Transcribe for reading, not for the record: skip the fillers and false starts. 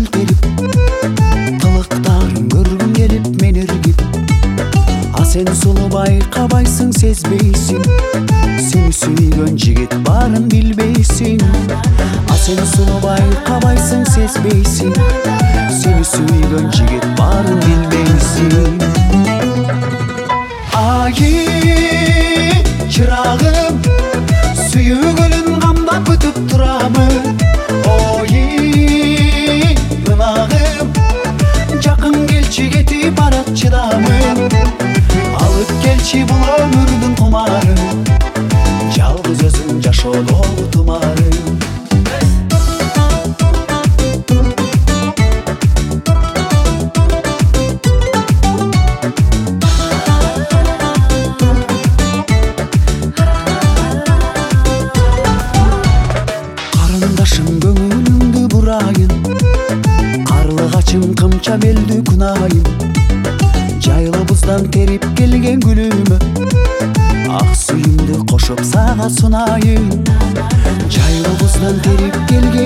теріп, тылықтарын көргім келіп мен іргіп. А сен сұлу байқабайсың, сезбейсің, сені сүйген жігіт барын білбейсің. А сен сұлу байқабайсың, сезбейсің, сені сүйген жігіт барын білбейсің. Айы чырағым, сүйгілін қамдап күтіп тұрамын. Ойы ынағым, жақын келші кетіп барат шыдамын. Алып келші бұл өмірдің құмарын, жалғыз өзің жашоодогу тұмарын. Қарындашым көңіліңді бұрайын, қарлығачым қымча белді күнайын. Жайлы бұздан теріп келген гүлімі, ақ сүйімді қошып саға сұнайын. Жайлы бұздан теріп келген